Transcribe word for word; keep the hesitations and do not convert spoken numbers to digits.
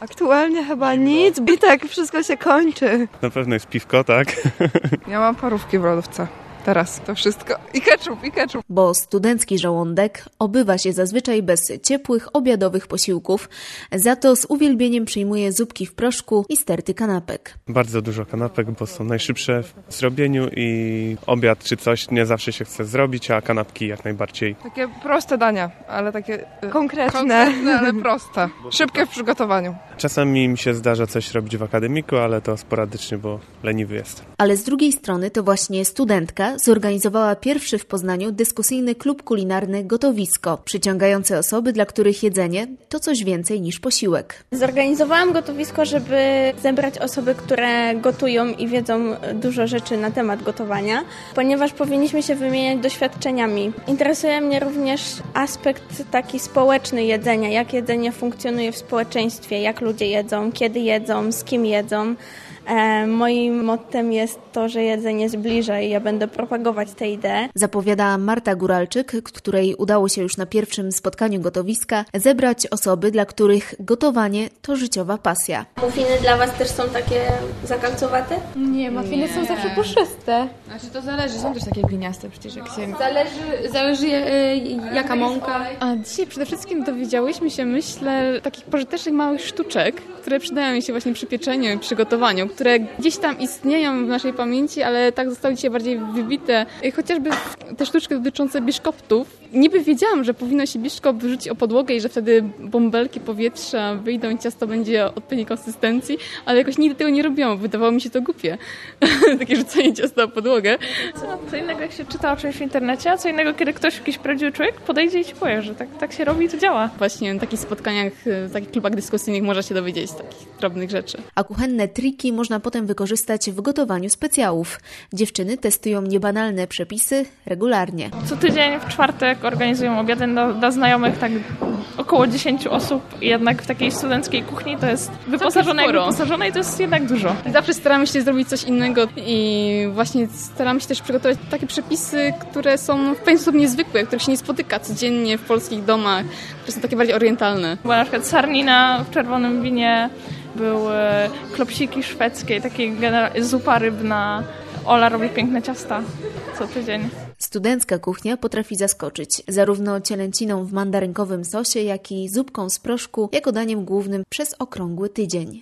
Aktualnie chyba nic, i tak wszystko się kończy. Na pewno jest piwko, tak? Ja mam parówki w lodówce. Teraz to wszystko. I ketchup, i ketchup. Bo studencki żołądek obywa się zazwyczaj bez ciepłych, obiadowych posiłków. Za to z uwielbieniem przyjmuje zupki w proszku i sterty kanapek. Bardzo dużo kanapek, bo są najszybsze w zrobieniu i obiad czy coś nie zawsze się chce zrobić, a kanapki jak najbardziej. Takie proste dania, ale takie Konkretne. konkretne, ale proste. Szybkie w przygotowaniu. Czasami mi się zdarza coś robić w akademiku, ale to sporadycznie, bo leniwy jest. Ale z drugiej strony to właśnie studentka zorganizowała pierwszy w Poznaniu dyskusyjny klub kulinarny Gotowisko, przyciągający osoby, dla których jedzenie to coś więcej niż posiłek. Zorganizowałam gotowisko, żeby zebrać osoby, które gotują i wiedzą dużo rzeczy na temat gotowania, ponieważ powinniśmy się wymieniać doświadczeniami. Interesuje mnie również aspekt taki społeczny jedzenia, jak jedzenie funkcjonuje w społeczeństwie, jak ludzie jedzą, kiedy jedzą, z kim jedzą. E, moim mottem jest to, że jedzenie zbliża i ja będę propagować tę ideę. Zapowiada Marta Góralczyk, której udało się już na pierwszym spotkaniu gotowiska zebrać osoby, dla których gotowanie to życiowa pasja. Muffiny dla Was też są takie zakalcowate? Nie, muffiny są zawsze puszyste. Znaczy to zależy, są też takie gliniaste przecież jak się... Zależy, Zależy e, jaka mąka. A dzisiaj przede wszystkim dowiedziałyśmy się, myślę, takich pożytecznych małych sztuczek, które przydają się właśnie przy pieczeniu i przygotowaniu, które gdzieś tam istnieją w naszej pamięci, ale tak zostały dzisiaj bardziej wybite. Chociażby te sztuczki dotyczące biszkoptów. Niby wiedziałam, że powinno się biszkop wyrzucić o podłogę i że wtedy bąbelki powietrza wyjdą i ciasto będzie odpowiedniej konsystencji, ale jakoś nigdy tego nie robiłam. Wydawało mi się to głupie. Takie rzucanie ciasta o podłogę. Co, co innego jak się czyta o czymś w internecie, a co innego kiedy ktoś, jakiś prawdziwy człowiek podejdzie i ci powie, że tak, tak się robi i to działa. Właśnie na takich spotkaniach, w takich klubach dyskusyjnych można się dowiedzieć takich drobnych rzeczy. A kuchenne triki można potem wykorzystać w gotowaniu specjałów. Dziewczyny testują niebanalne przepisy regularnie. Co tydzień w czwartek organizują obiady dla, dla znajomych, tak około dziesięć osób. Jednak w takiej studenckiej kuchni to jest wyposażone jak wyposażone i to jest jednak dużo. Zawsze staramy się zrobić coś innego i właśnie staramy się też przygotować takie przepisy, które są w pewien sposób niezwykłe, których się nie spotyka codziennie w polskich domach, które są takie bardziej orientalne. Była na przykład sarnina w czerwonym winie, były klopsiki szwedzkie, takie zupa rybna. Ola robi piękne ciasta co tydzień. Studencka kuchnia potrafi zaskoczyć zarówno cielęciną w mandarynkowym sosie, jak i zupką z proszku jako daniem głównym przez okrągły tydzień.